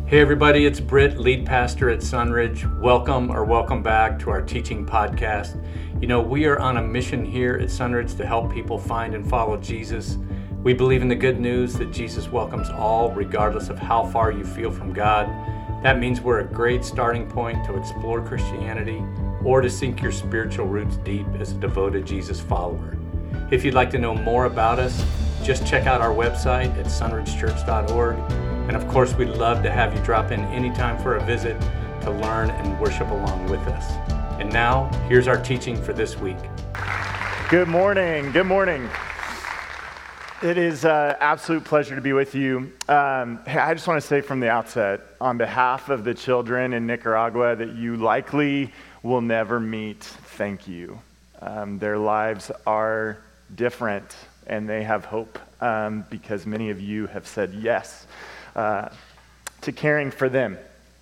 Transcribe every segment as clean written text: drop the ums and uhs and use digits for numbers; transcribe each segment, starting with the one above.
Hey everybody, it's Britt, lead pastor at Sunridge. Welcome back to our teaching podcast. You know, we are on a mission here at Sunridge to help people find and follow Jesus. We believe in the good news that Jesus welcomes all, regardless of how far you feel from God. That means we're a great starting point to explore Christianity or to sink your spiritual roots deep as a devoted Jesus follower. If you'd like to know more about us, just check out our website at sunridgechurch.org. And of course, we'd love to have you drop in anytime for a visit to learn and worship along with us. And now, here's our teaching for this week. Good morning. Good morning. It is an absolute pleasure to be with you. Hey, I just want to say from the outset, on behalf of the children in Nicaragua that you likely will never meet, thank you. Their lives are different, and they have hope because many of you have said yes to caring for them.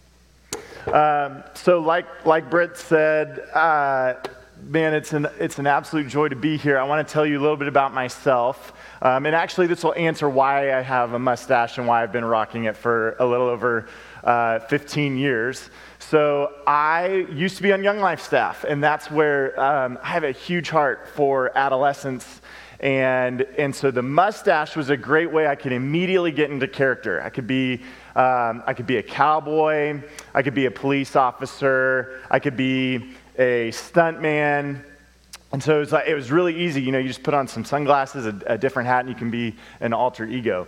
So like Britt said, man, it's an absolute joy to be here. I want to tell you a little bit about myself. And actually, this will answer why I have a mustache and why I've been rocking it for a little over 15 years. So I used to be on Young Life staff, and that's where I have a huge heart for adolescents. And so the mustache was a great way I could immediately get into character. I could be a cowboy, I could be a police officer, I could be a stuntman. And so it was really easy. You know, you just put on some sunglasses, a different hat, and you can be an alter ego.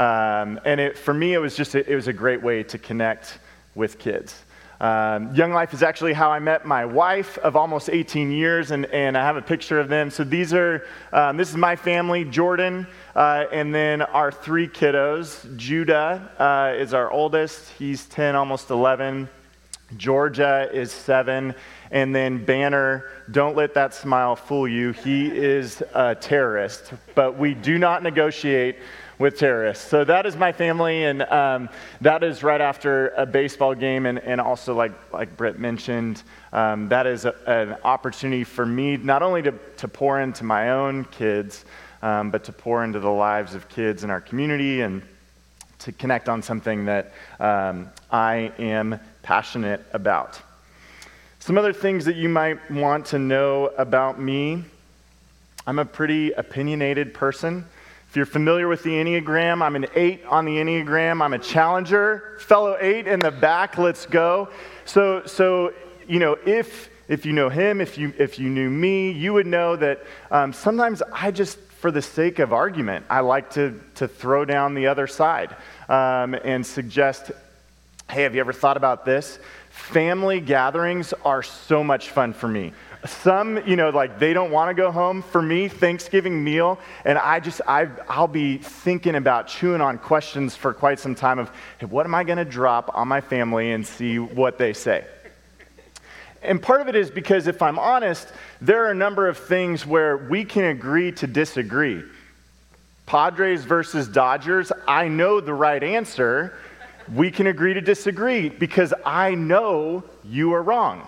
For me, it was a great way to connect with kids. Young Life is actually how I met my wife of almost 18 years, and I have a picture of them. So this is my family, Jordan, and then our three kiddos. Judah is our oldest. He's 10, almost 11. Georgia is 7. And then Banner, don't let that smile fool you. He is a terrorist, but we do not negotiate with terrorists. So that is my family, and that is right after a baseball game, and also like Britt mentioned, that is an opportunity for me not only to pour into my own kids, but to pour into the lives of kids in our community and to connect on something that I am passionate about. Some other things that you might want to know about me: I'm a pretty opinionated person. If you're familiar with the Enneagram, I'm an 8 on the Enneagram. I'm a challenger. Fellow 8 in the back, let's go. So you know, if you know him, if you knew me, you would know that sometimes I just, for the sake of argument, I like to throw down the other side and suggest, hey, have you ever thought about this? Family gatherings are so much fun for me. Some, you know, like they don't want to go home. For me, Thanksgiving meal, and I'll be thinking about chewing on questions for quite some time of, hey, what am I going to drop on my family and see what they say? And part of it is because, if I'm honest, there are a number of things where we can agree to disagree. Padres versus Dodgers, I know the right answer. We can agree to disagree because I know you are wrong.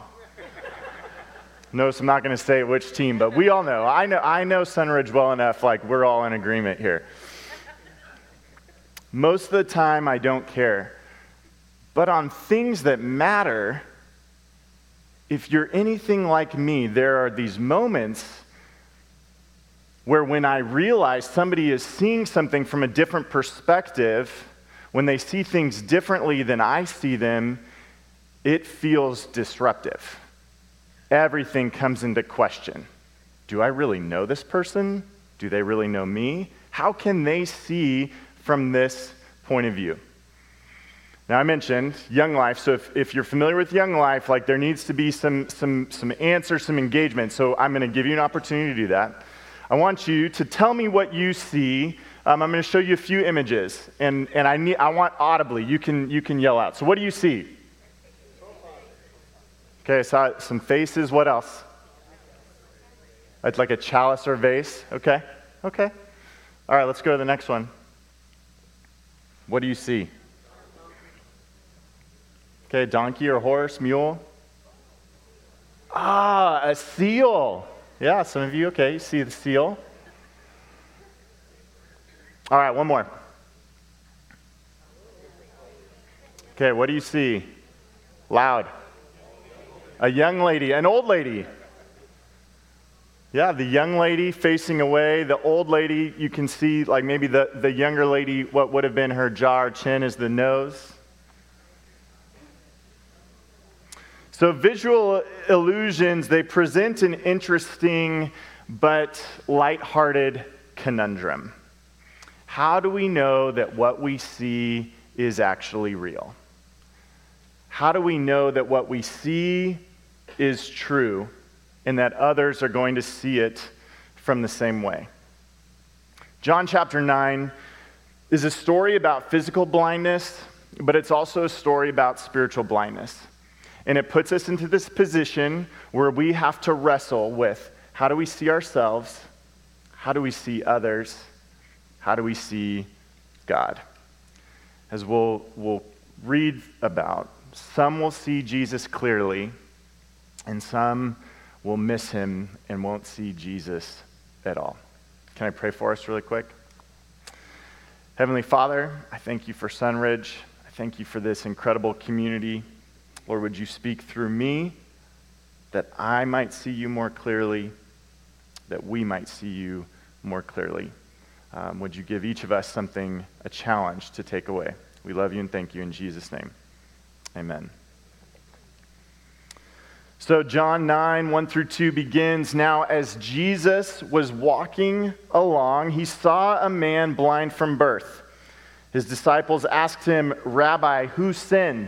Notice I'm not going to say which team, but we all know. I know Sunridge well enough, like we're all in agreement here. Most of the time, I don't care. But on things that matter, if you're anything like me, there are these moments where when I realize somebody is seeing something from a different perspective, when they see things differently than I see them, it feels disruptive. Everything comes into question. Do I really know this person? Do they really know me? How can they see from this point of view? Now, I mentioned Young Life, so if you're familiar with Young Life, like there needs to be some answer, some engagement. So I'm going to give you an opportunity to do that. I want you to tell me what you see. I'm going to show you a few images, and I want audibly. You can yell out. So what do you see? Okay, I saw some faces. What else? It's like a chalice or vase. Okay. All right, let's go to the next one. What do you see? Okay, donkey or horse, mule. A seal. Yeah, some of you, okay, you see the seal. All right, one more. Okay, what do you see? Loud. A young lady, an old lady. Yeah, the young lady facing away. The old lady, you can see like maybe the younger lady, what would have been her jaw or chin is the nose. So visual illusions, they present an interesting but lighthearted conundrum. How do we know that what we see is actually real? How do we know that what we see is true and that others are going to see it from the same way? John chapter 9 is a story about physical blindness, but it's also a story about spiritual blindness. And it puts us into this position where we have to wrestle with how do we see ourselves? How do we see others? How do we see God? As we'll read about, some will see Jesus clearly, and some will miss him and won't see Jesus at all. Can I pray for us really quick? Heavenly Father, I thank you for Sunridge. I thank you for this incredible community. Lord, would you speak through me that I might see you more clearly, that we might see you more clearly. Would you give each of us a challenge to take away? We love you and thank you in Jesus' name. Amen. So John 9, 1 through 2 begins, "Now as Jesus was walking along, he saw a man blind from birth. His disciples asked him, 'Rabbi, who sinned,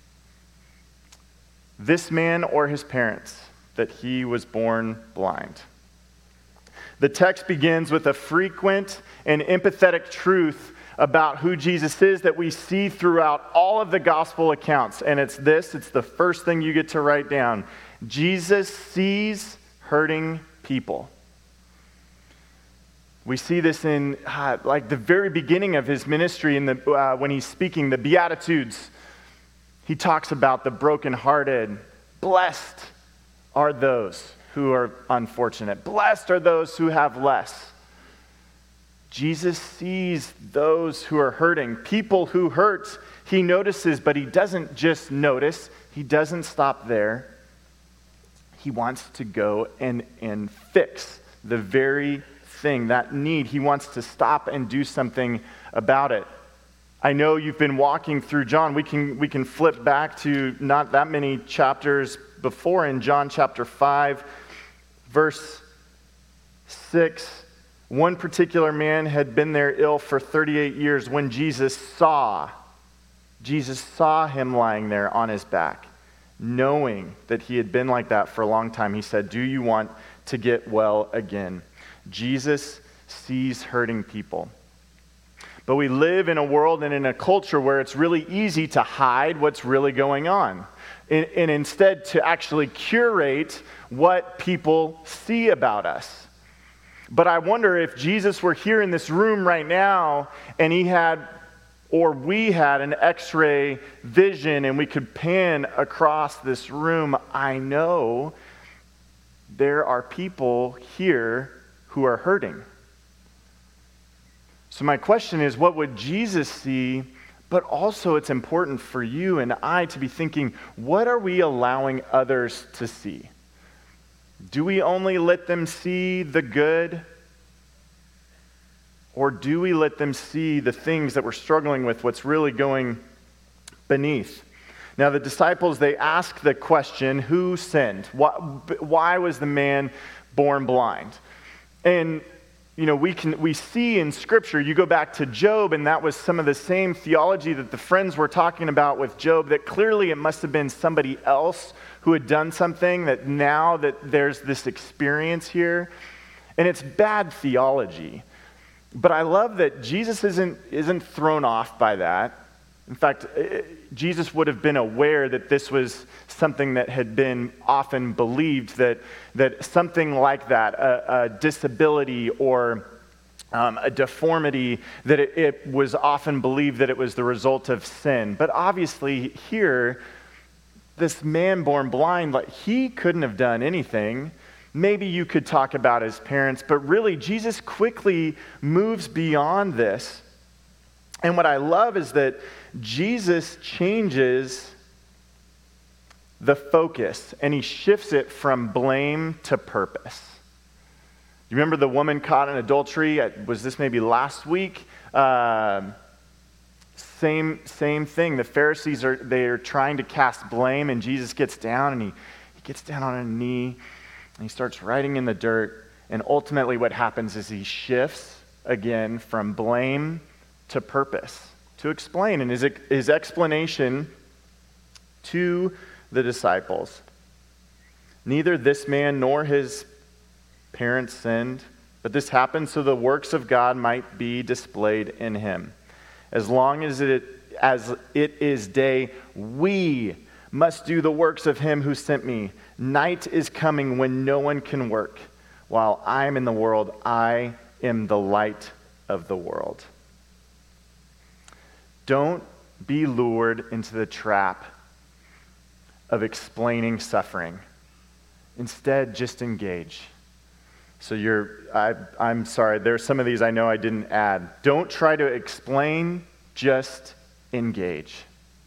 this man or his parents, that he was born blind?'" The text begins with a frequent and empathetic truth about who Jesus is that we see throughout all of the gospel accounts. And it's the first thing you get to write down. Jesus sees hurting people. We see this in like the very beginning of his ministry when he's speaking the Beatitudes. He talks about the brokenhearted. Blessed are those who are unfortunate. Blessed are those who have less. Jesus sees those who are hurting. People who hurt, he notices, but he doesn't just notice. He doesn't stop there. He wants to go and fix the very thing, that need. He wants to stop and do something about it. I know you've been walking through John. We can flip back to not that many chapters before in John chapter 5, verse 6. One particular man had been there ill for 38 years when Jesus saw him lying there on his back. Knowing that he had been like that for a long time, he said, "Do you want to get well again?" Jesus sees hurting people. But we live in a world and in a culture where it's really easy to hide what's really going on. And instead to actually curate what people see about us. But I wonder if Jesus were here in this room right now and we had an X-ray vision and we could pan across this room, I know there are people here who are hurting. So my question is, what would Jesus see? But also it's important for you and I to be thinking, what are we allowing others to see? Do we only let them see the good? Or do we let them see the things that we're struggling with, what's really going beneath? Now the disciples, they ask the question, who sinned? Why was the man born blind? And we see in Scripture, you go back to Job, and that was some of the same theology that the friends were talking about with Job, that clearly it must have been somebody else who had done something, that now that there's this experience here. And it's bad theology. But I love that Jesus isn't thrown off by that. In fact, Jesus would have been aware that this was something that had been often believed, that something like that, a disability or a deformity, that it was often believed that it was the result of sin. But obviously here, this man born blind, like he couldn't have done anything. Maybe you could talk about his parents, but really Jesus quickly moves beyond this. And what I love is that Jesus changes the focus, and he shifts it from blame to purpose. You remember the woman caught in adultery? Was this maybe last week? Same thing. The Pharisees they're trying to cast blame, and Jesus gets down, and he gets down on a knee, and he starts writing in the dirt. And ultimately what happens is he shifts again from blame to purpose, to explain. And his explanation to the disciples: neither this man nor his parents sinned, but this happened so the works of God might be displayed in him. As long as it is day, we must do the works of him who sent me. Night is coming when no one can work. While I am in the world, I am the light of the world. Don't be lured into the trap of explaining suffering. Instead, just engage. So I'm sorry, there's some of these I know I didn't add. Don't try to explain, just engage.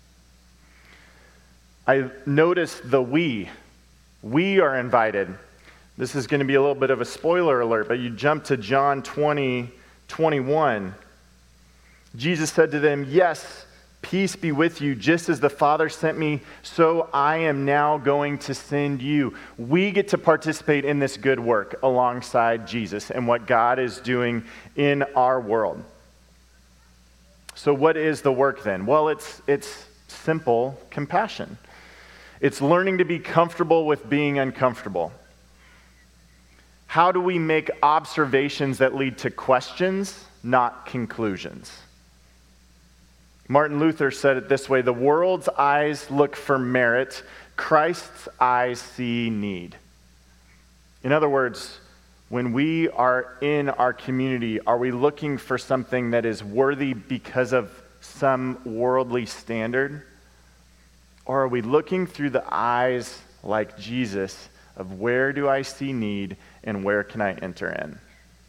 I noticed the we. We are invited. This is going to be a little bit of a spoiler alert, but you jump to John 20:21. Jesus said to them, "Yes, peace be with you. Just as the Father sent me, so I am now going to send you." We get to participate in this good work alongside Jesus and what God is doing in our world. So what is the work then? Well, it's simple compassion. It's learning to be comfortable with being uncomfortable. How do we make observations that lead to questions, not conclusions? Martin Luther said it this way: the world's eyes look for merit, Christ's eyes see need. In other words, when we are in our community, are we looking for something that is worthy because of some worldly standard? Or are we looking through the eyes like Jesus of where do I see need and where can I enter in?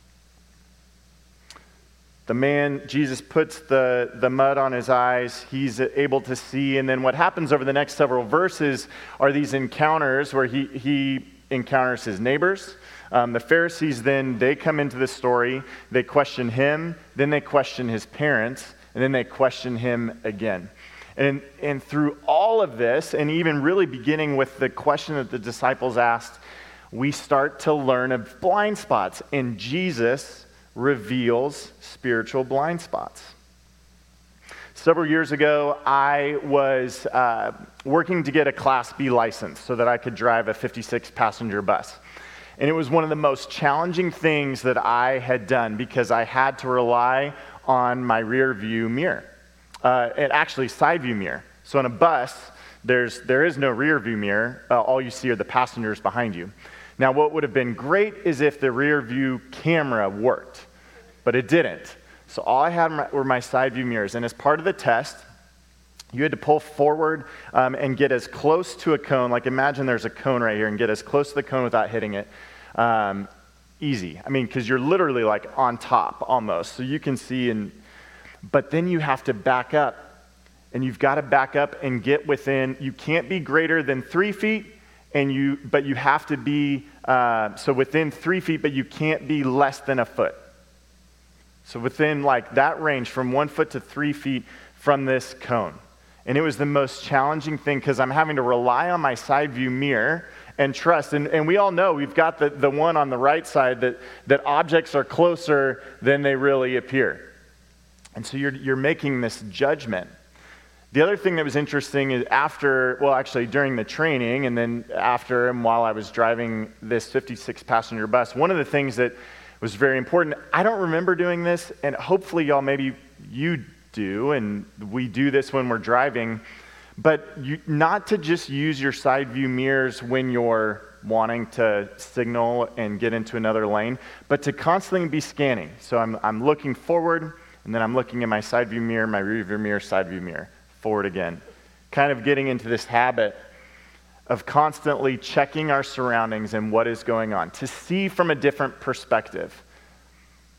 The man, Jesus puts the mud on his eyes, he's able to see, and then what happens over the next several verses are these encounters where he encounters his neighbors. The Pharisees then, they come into the story, they question him, then they question his parents, and then they question him again. And through all of this, and even really beginning with the question that the disciples asked, we start to learn of blind spots, and Jesus reveals spiritual blind spots. Several years ago, I was working to get a Class B license so that I could drive a 56-passenger bus. And it was one of the most challenging things that I had done because I had to rely on my rear view mirror. And actually side view mirror. So on a bus, there is no rear view mirror. All you see are the passengers behind you. Now, what would have been great is if the rear view camera worked, but it didn't. So all I had were my side view mirrors. And as part of the test, you had to pull forward and get as close to a cone. Like imagine there's a cone right here, and get as close to the cone without hitting it. Easy. I mean, because you're literally like on top almost, so you can see. But then you have to back up, and you've got to back up and get within. You can't be greater than 3 feet, but you have to be so within 3 feet, but you can't be less than a foot. So within like that range, from 1 foot to 3 feet from this cone. And it was the most challenging thing because I'm having to rely on my side view mirror and trust. And we all know we've got the one on the right side that objects are closer than they really appear. And so you're making this judgment. The other thing that was interesting is during the training and then after and while I was driving this 56-passenger bus, one of the things that was very important, I don't remember doing this, and hopefully y'all, maybe you do, and we do this when we're driving, but not to just use your side view mirrors when you're wanting to signal and get into another lane, but to constantly be scanning. So I'm looking forward, and then I'm looking at my side view mirror, my rear view mirror, side view mirror, forward again. Kind of getting into this habit of constantly checking our surroundings and what is going on, to see from a different perspective.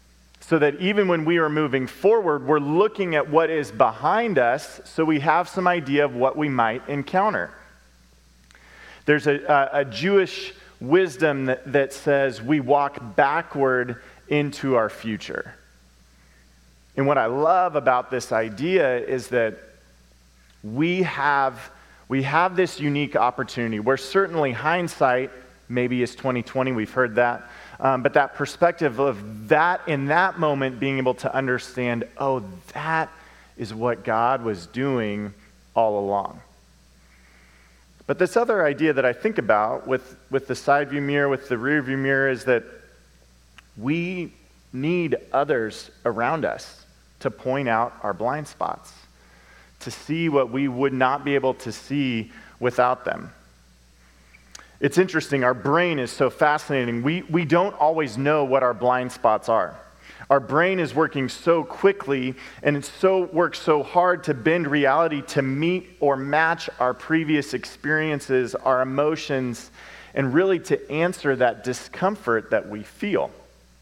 so that even when we are moving forward, we're looking at what is behind us so we have some idea of what we might encounter. There's a Jewish wisdom that says we walk backward into our future. And what I love about this idea is that we have this unique opportunity where certainly hindsight maybe is 20/20, we've heard that, but that perspective of that in that moment being able to understand, oh, that is what God was doing all along. But this other idea that I think about with the side view mirror, with the rear view mirror, is that we need others around us to point out our blind spots, to see what we would not be able to see without them. It's interesting, our brain is so fascinating. We don't always know what our blind spots are. Our brain is working so quickly and it works so hard to bend reality to meet or match our previous experiences, our emotions, and really to answer that discomfort that we feel.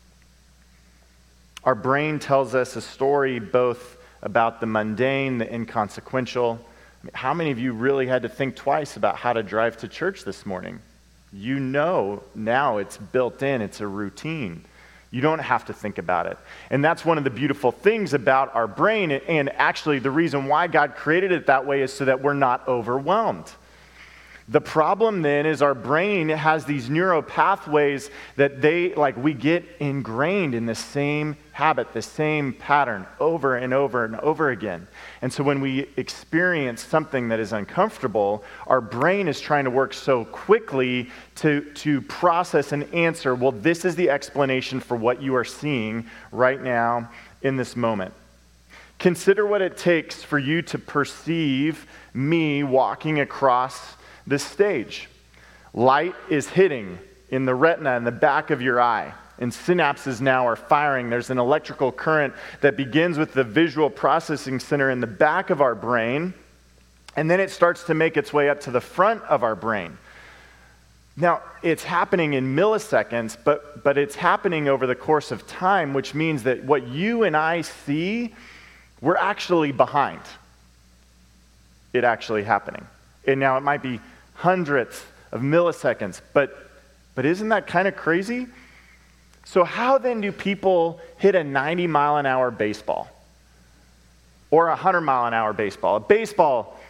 Our brain tells us a story both about the mundane, the inconsequential. How many of you really had to think twice about how to drive to church this morning? You know now it's built in, it's a routine. You don't have to think about it. And that's one of the beautiful things about our brain, and actually the reason why God created it that way is so that we're not overwhelmed. The problem then is our brain has these neural pathways that we get ingrained in the same habit, the same pattern over and over and over again. And so when we experience something that is uncomfortable, our brain is trying to work so quickly to process and answer, well, this is the explanation for what you are seeing right now in this moment. Consider what it takes for you to perceive me walking across this stage. Light is hitting in the retina in the back of your eye, and synapses now are firing. There's an electrical current that begins with the visual processing center in the back of our brain, and then it starts to make its way up to the front of our brain. Now, it's happening in milliseconds, but it's happening over the course of time, which means that what you and I see, we're actually behind it actually happening. And now it might be hundredths of milliseconds, but isn't that kind of crazy? So how then do people hit a 90-mile-an-hour baseball or a 100-mile-an-hour baseball? A baseball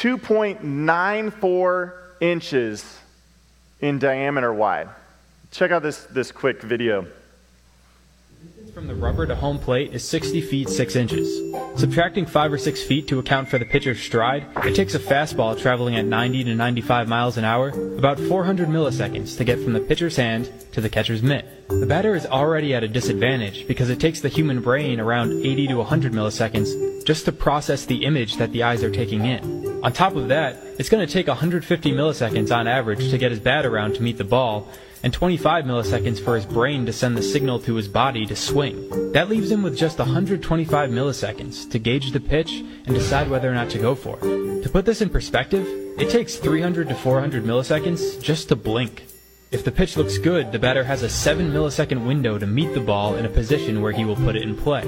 2.94 inches in diameter wide. Check out this quick video. From the rubber to home plate is 60 feet 6 inches. Subtracting 5 or 6 feet to account for the pitcher's stride, it takes a fastball traveling at 90 to 95 miles an hour about 400 milliseconds to get from the pitcher's hand to the catcher's mitt. The batter is already at a disadvantage because it takes the human brain around 80 to 100 milliseconds just to process the image that the eyes are taking in. On top of that, it's going to take 150 milliseconds on average to get his bat around to meet the ball, and 25 milliseconds for his brain to send the signal to his body to swing. That leaves him with just 125 milliseconds to gauge the pitch and decide whether or not to go for it. To put this in perspective, it takes 300 to 400 milliseconds just to blink. If the pitch looks good, the batter has a 7 millisecond window to meet the ball in a position where he will put it in play.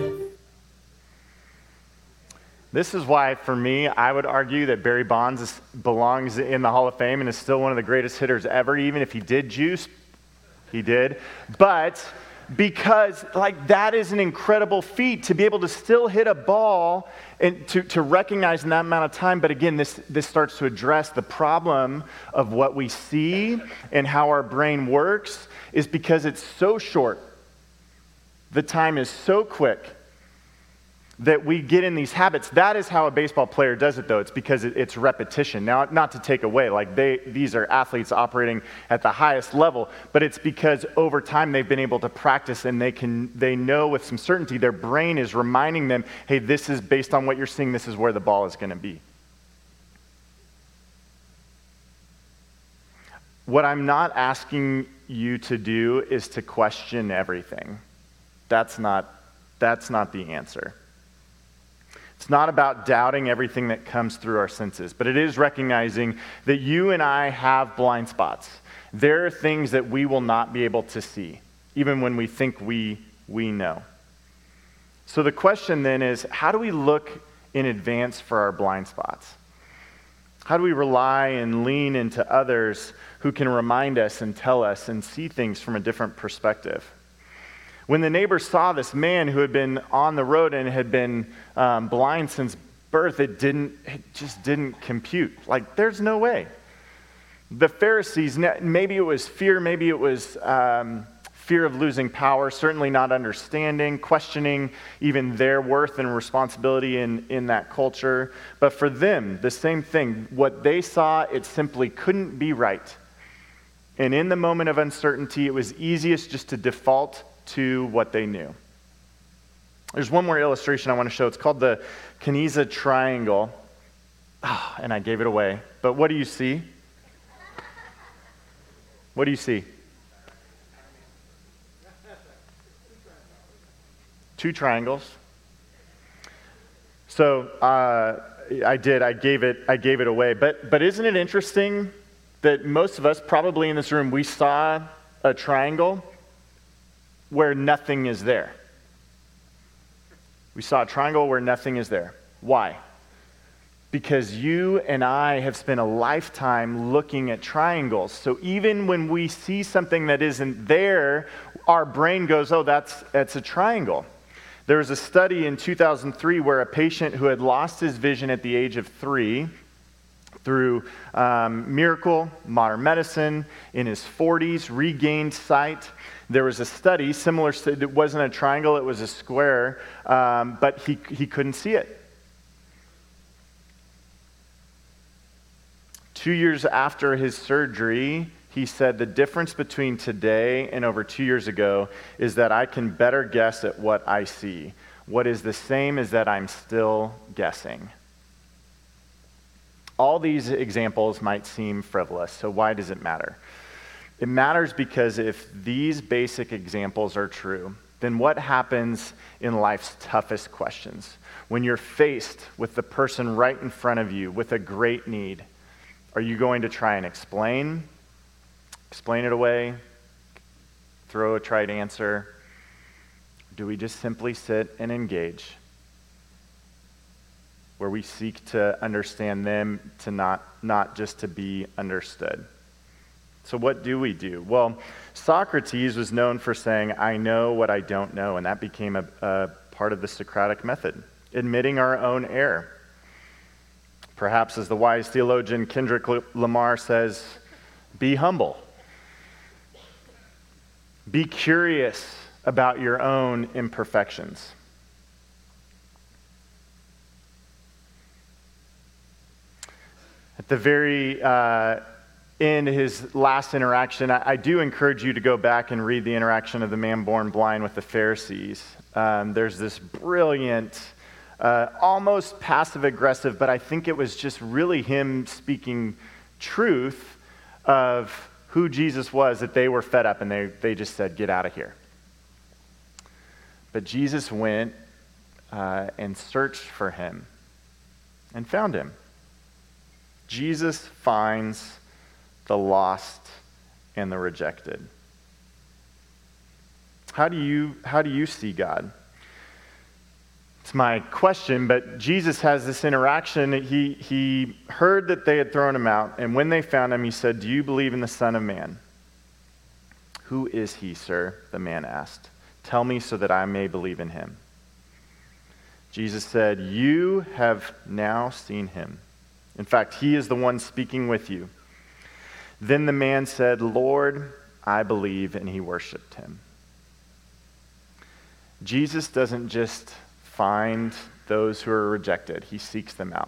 This is why, for me, I would argue that Barry Bonds belongs in the Hall of Fame and is still one of the greatest hitters ever, even if he did juice. He did. But because that is an incredible feat to be able to still hit a ball and to recognize in that amount of time. But again, this starts to address the problem of what we see and how our brain works is because it's so short. The time is so quick that we get in these habits. That is how a baseball player does it, though. It's because it's repetition. Now, not to take away, these are athletes operating at the highest level, but it's because over time they've been able to practice and they know with some certainty their brain is reminding them, hey, this is based on what you're seeing, this is where the ball is going to be. What I'm not asking you to do is to question everything. That's not the answer. It's not about doubting everything that comes through our senses, but it is recognizing that you and I have blind spots. There are things that we will not be able to see, even when we think we know. So the question then is, how do we look in advance for our blind spots? How do we rely and lean into others who can remind us and tell us and see things from a different perspective? When the neighbors saw this man who had been on the road and had been blind since birth, it just didn't compute. Like, there's no way. The Pharisees, maybe it was fear, maybe it was fear of losing power, certainly not understanding, questioning even their worth and responsibility in that culture. But for them, the same thing. What they saw, it simply couldn't be right. And in the moment of uncertainty, it was easiest just to default to what they knew. There's one more illustration I want to show. It's called the Kenisa triangle. And I gave it away. But what do you see? What do you see? Two triangles. So I gave it away. But isn't it interesting that most of us, probably in this room, we saw a triangle where nothing is there. We saw a triangle where nothing is there. Why? Because you and I have spent a lifetime looking at triangles. So even when we see something that isn't there, our brain goes, oh, that's a triangle. There was a study in 2003 where a patient who had lost his vision at the age of 3 through miracle, modern medicine, in his 40s, regained sight. There was a study, similar, it wasn't a triangle, it was a square, but he couldn't see it. 2 years after his surgery, he said, the difference between today and over 2 years ago is that I can better guess at what I see. What is the same is that I'm still guessing. All these examples might seem frivolous, so why does it matter? It matters because if these basic examples are true, then what happens in life's toughest questions? When you're faced with the person right in front of you with a great need, are you going to try and explain it away, throw a trite answer? Do we just simply sit and engage, where we seek to understand them, to not just to be understood? So what do we do? Well, Socrates was known for saying, I know what I don't know, and that became a part of the Socratic method, admitting our own error. Perhaps as the wise theologian Kendrick Lamar says, be humble. Be curious about your own imperfections. At the very in his last interaction, I do encourage you to go back and read the interaction of the man born blind with the Pharisees. There's this brilliant, almost passive-aggressive, but I think it was just really him speaking truth of who Jesus was, that they were fed up and they just said, get out of here. But Jesus went and searched for him and found him. Jesus finds the lost and the rejected. How do you see God? It's my question, but Jesus has this interaction. He heard that they had thrown him out, and when they found him, he said, do you believe in the Son of Man? Who is he, sir? The man asked. Tell me so that I may believe in him. Jesus said, you have now seen him. In fact, he is the one speaking with you. Then the man said, Lord, I believe, and he worshiped him. Jesus doesn't just find those who are rejected. He seeks them out.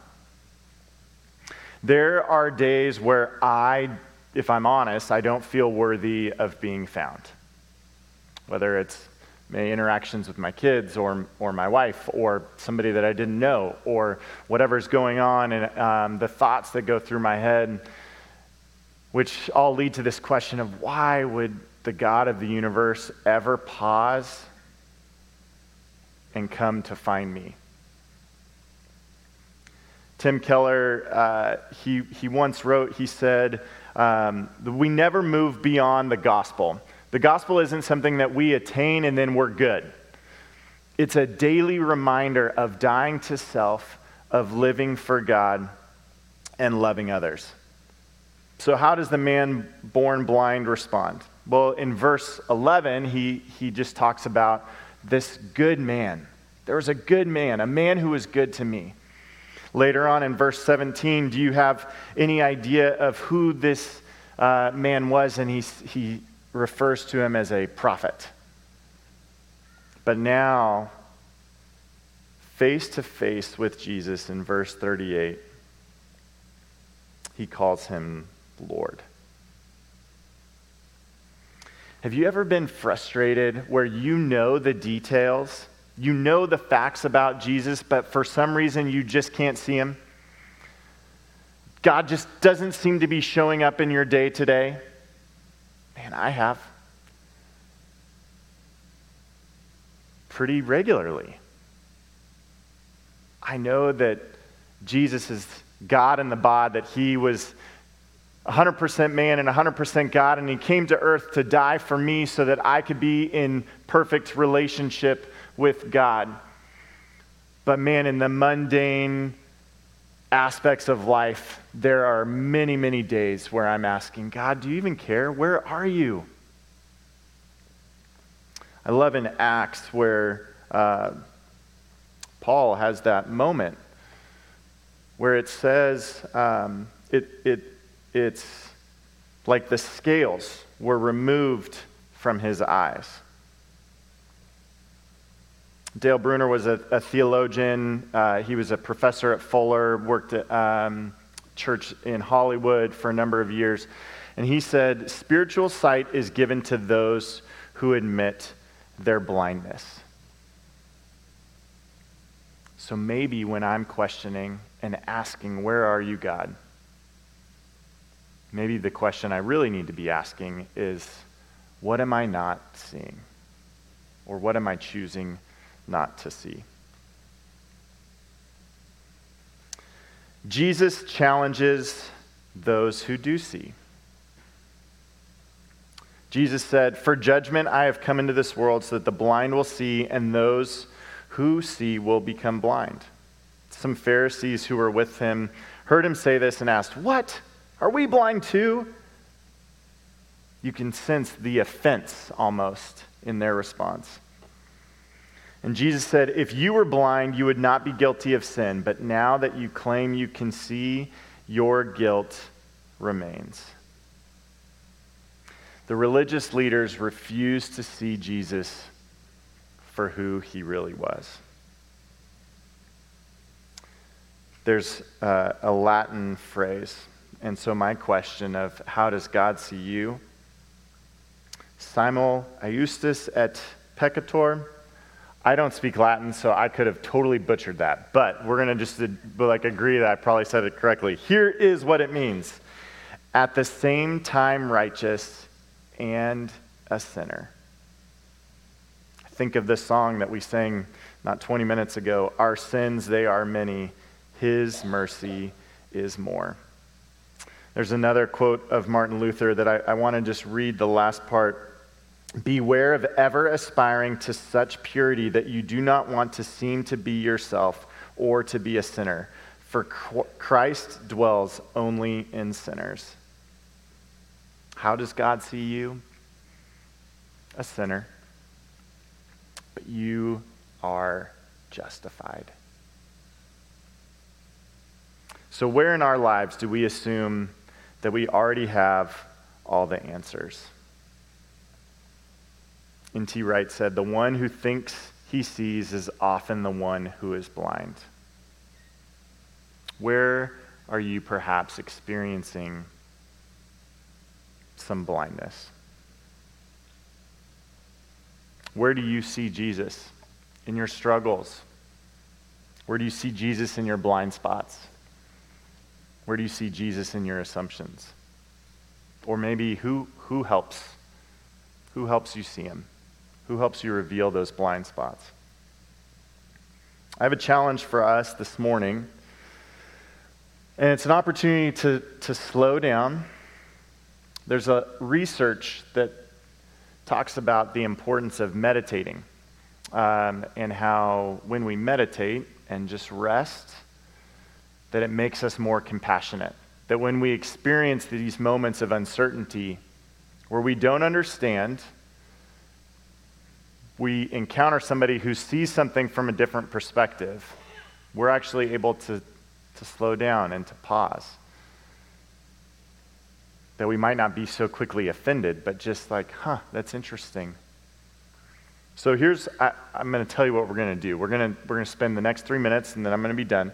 There are days where if I'm honest, I don't feel worthy of being found. Whether it's my interactions with my kids or my wife or somebody that I didn't know or whatever's going on and the thoughts that go through my head, which all lead to this question of why would the God of the universe ever pause and come to find me? Tim Keller, he once wrote, he said, we never move beyond the gospel. The gospel isn't something that we attain and then we're good. It's a daily reminder of dying to self, of living for God, and loving others. So how does the man born blind respond? Well, in verse 11, he just talks about this good man. There was a good man, a man who was good to me. Later on in verse 17, do you have any idea of who this man was? And he refers to him as a prophet. But now, face to face with Jesus in verse 38, he calls him Lord. Have you ever been frustrated where you know the details, you know the facts about Jesus, but for some reason you just can't see him? God just doesn't seem to be showing up in your day today. Man, I have. Pretty regularly. I know that Jesus is God in the bod, that he was 100% man and 100% God, and he came to earth to die for me so that I could be in perfect relationship with God. But man, in the mundane aspects of life, there are many, many days where I'm asking, God, do you even care? Where are you? I love in Acts where Paul has that moment where it says it's like the scales were removed from his eyes. Dale Bruner was a theologian. He was a professor at Fuller, worked at church in Hollywood for a number of years. And he said, spiritual sight is given to those who admit their blindness. So maybe when I'm questioning and asking, where are you, God? Maybe the question I really need to be asking is, what am I not seeing? Or what am I choosing not to see? Jesus challenges those who do see. Jesus said, for judgment I have come into this world so that the blind will see and those who see will become blind. Some Pharisees who were with him heard him say this and asked, what? Are we blind too? You can sense the offense almost in their response. And Jesus said, if you were blind, you would not be guilty of sin, but now that you claim you can see, your guilt remains. The religious leaders refused to see Jesus for who he really was. There's a Latin phrase, and so my question of how does God see you? Simul iustus et peccator. I don't speak Latin, so I could have totally butchered that, but we're going to just agree that I probably said it correctly. Here is what it means. At the same time righteous and a sinner. Think of this song that we sang not 20 minutes ago. Our sins, they are many. His mercy is more. There's another quote of Martin Luther that I want to just read the last part. Beware of ever aspiring to such purity that you do not want to seem to be yourself or to be a sinner, for Christ dwells only in sinners. How does God see you? A sinner. But you are justified. So where in our lives do we assume that we already have all the answers? N.T. Wright said, the one who thinks he sees is often the one who is blind. Where are you perhaps experiencing some blindness? Where do you see Jesus in your struggles? Where do you see Jesus in your blind spots? Where do you see Jesus in your assumptions? Or maybe who helps? Who helps you see him? Who helps you reveal those blind spots? I have a challenge for us this morning, and it's an opportunity to slow down. There's a research that talks about the importance of meditating. and how when we meditate and just rest, that it makes us more compassionate. That when we experience these moments of uncertainty where we don't understand, we encounter somebody who sees something from a different perspective, we're actually able to slow down and to pause. That we might not be so quickly offended, but just like, that's interesting. So I'm going to tell you what we're going to do. We're going to spend the next 3 minutes, and then I'm going to be done,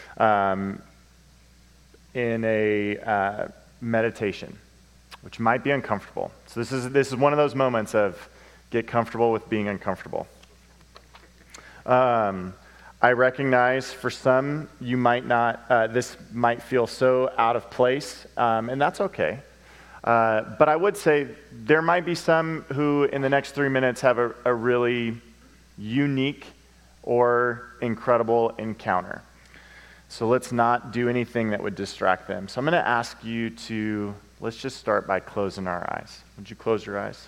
in a meditation, which might be uncomfortable. So this is one of those moments of get comfortable with being uncomfortable. I recognize for some, you might not, this might feel so out of place, and that's okay. But I would say there might be some who in the next 3 minutes have a really unique or incredible encounter. So let's not do anything that would distract them. So I'm going to ask you to, let's just start by closing our eyes. Would you close your eyes?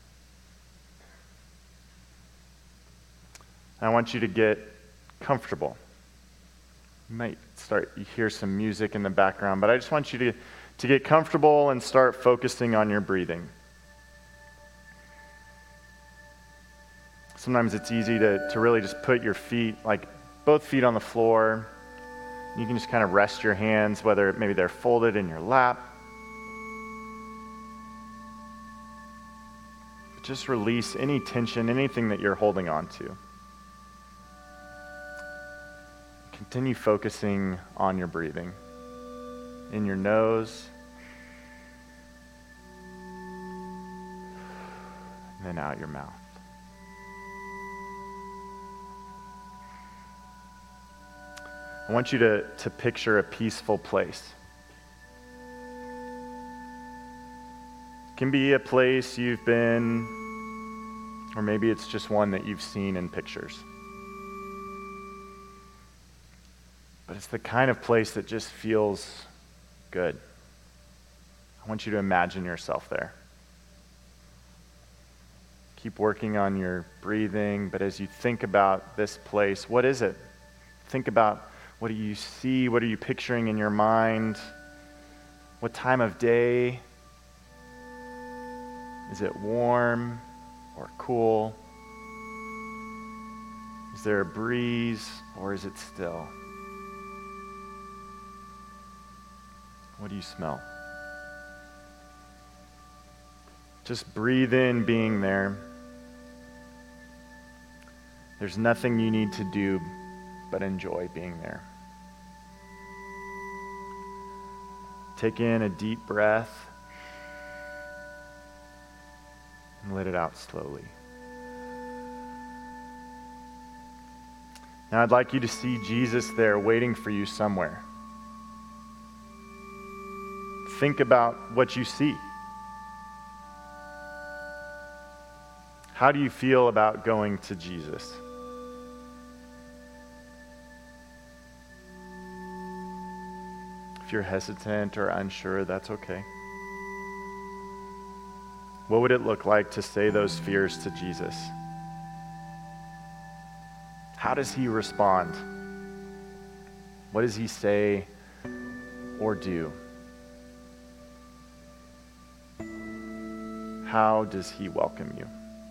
I want you to get comfortable. You might you hear some music in the background, but I just want you to get comfortable and start focusing on your breathing. Sometimes it's easy to really just put your feet, like both feet on the floor. You can just kind of rest your hands, whether maybe they're folded in your lap. Just release any tension, anything that you're holding on to. Continue focusing on your breathing. In your nose. And then out your mouth. I want you to picture a peaceful place. It can be a place you've been, or maybe it's just one that you've seen in pictures. But it's the kind of place that just feels good. I want you to imagine yourself there. Keep working on your breathing, but as you think about this place, what is it? Think about, what do you see? What are you picturing in your mind? What time of day? Is it warm or cool? Is there a breeze or is it still? What do you smell? Just breathe in being there. There's nothing you need to do but enjoy being there. Take in a deep breath and let it out slowly. Now I'd like you to see Jesus there waiting for you somewhere. Think about what you see. How do you feel about going to Jesus? If you're hesitant or unsure, that's okay. What would it look like to say those fears to Jesus? How does he respond? What does he say or do? How does he welcome you?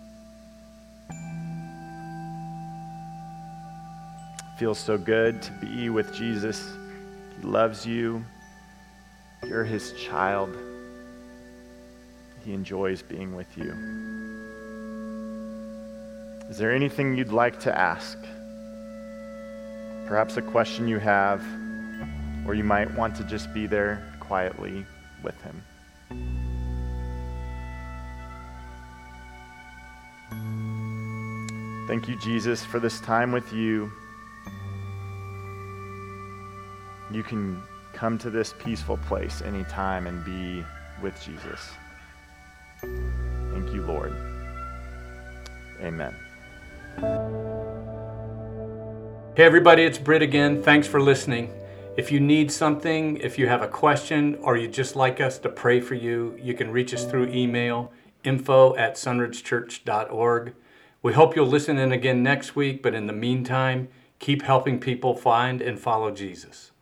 It feels so good to be with Jesus. He loves you. You're his child. He enjoys being with you. Is there anything you'd like to ask? Perhaps a question you have, or you might want to just be there quietly with him. Thank you, Jesus, for this time with you. You can come to this peaceful place anytime and be with Jesus. Thank you, Lord. Amen. Hey everybody, it's Britt again. Thanks for listening. If you need something, if you have a question, or you'd just like us to pray for you, you can reach us through email, info@sunridgechurch.org. We hope you'll listen in again next week, but in the meantime, keep helping people find and follow Jesus.